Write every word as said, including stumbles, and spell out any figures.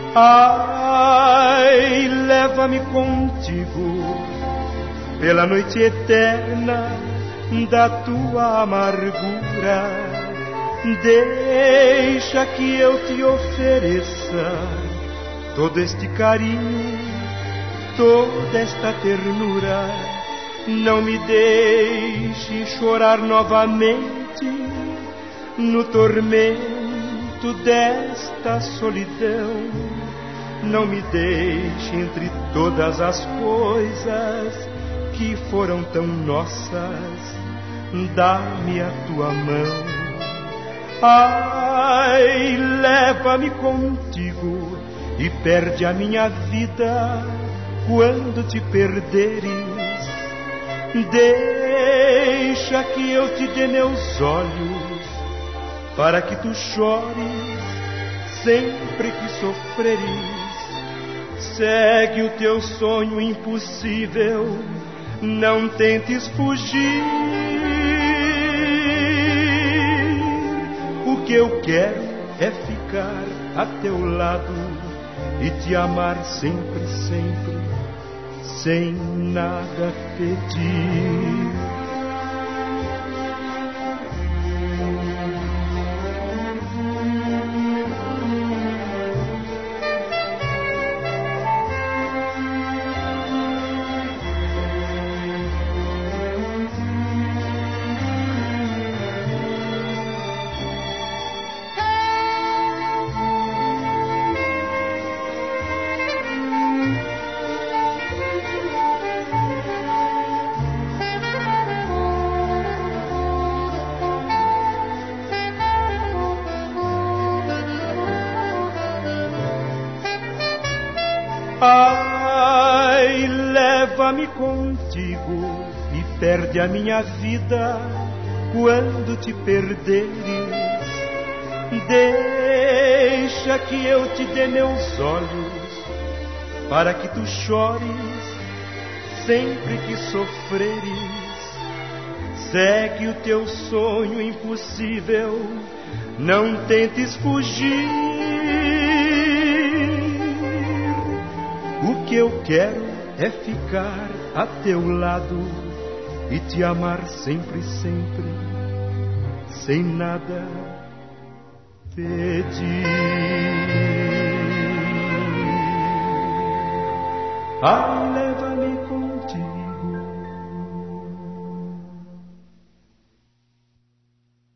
Ai, leva-me contigo pela noite eterna da tua amargura. Deixa que eu te ofereça todo este carinho, toda esta ternura. Não me deixe chorar novamente no tormento desta solidão. Não me deixe entre todas as coisas que foram tão nossas, dá-me a tua mão. Ai, leva-me contigo e perde a minha vida quando te perderes. Deixa que eu te dê meus olhos para que tu chores sempre que sofreres. Segue o teu sonho impossível, não tentes fugir. O que eu quero é ficar a teu lado e te amar sempre, sempre, sem nada pedir. Ai, leva-me contigo e perde a minha vida quando te perderes. Deixa que eu te dê meus olhos para que tu chores sempre que sofreres. Segue o teu sonho impossível, não tentes fugir. O que eu quero é ficar a teu lado e te amar sempre, sempre, sem nada pedir. Ah, leva